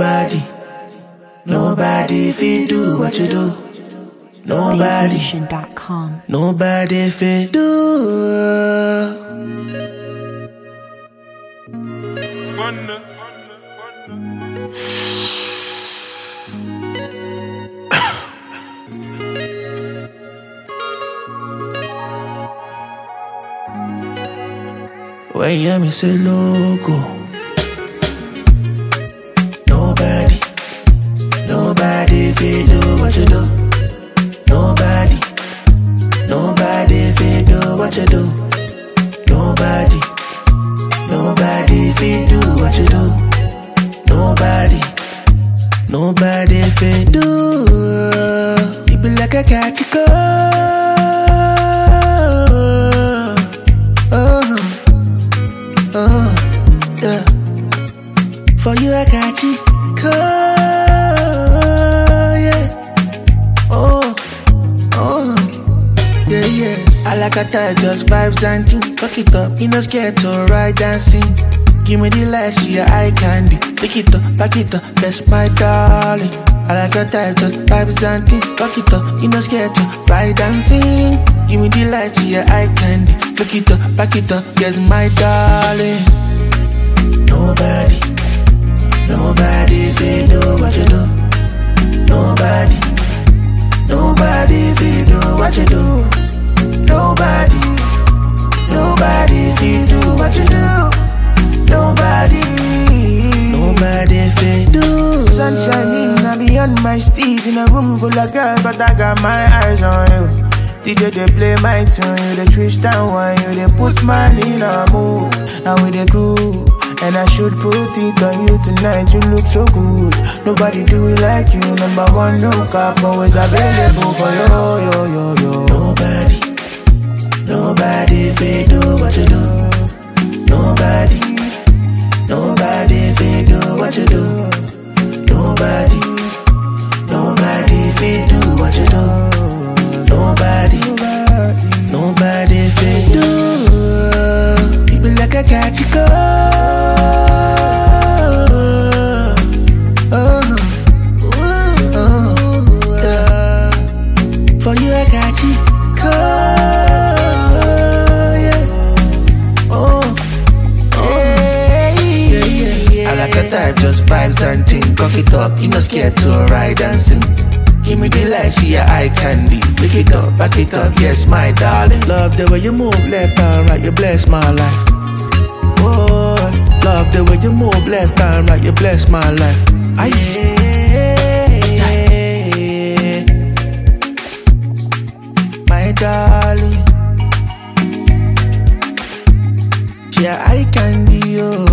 Nobody fit do what you do. Nobody fit do. When you hear me say logo, nobody fit do what you do. Nobody fit do what you do. Nobody fit do what you do. Nobody fit do. You be like a catchy girl. Yeah. For you I got you, yeah. Yeah. I like a type, just vibes and thing. Cock it up, you not scared to ride dancing. Give me the light, she a eye candy. Pick it up, back it up, that's my darling. I like a type, just vibes and thing. Cock it up, you not scared to ride dancing. Give me the light, she a eye candy. Pick it up, back it up, that's my darling. Nobody fit do what you do. Nobody fit do what you do. Nobody fit do what you do. Nobody fit do. Sun shining, I be on my steez in a room full of girls, but I got my eyes on you. DJ they play my tune, you they twist and wine, you they put man in a mood, and we they groove. And I should put it on you tonight, you look so good. Nobody do it like you, number one, no cap, always available for you. Nobody fit do what you do. Nobody fit do what you do. Nobody fit do what you do. Nobody fit do. You be like a catchy girl. Yeah. For you I got you, yeah. I like a type, just vibes and ting. Cock it up, you not scared to ride and sing. Give me the light, she a eye candy. Pick it up, back it up, yes my darling. Love the way you move left and right, you bless my life. Oh, love the way you move left and right, you bless my life. My darling, she a eye candy, oh.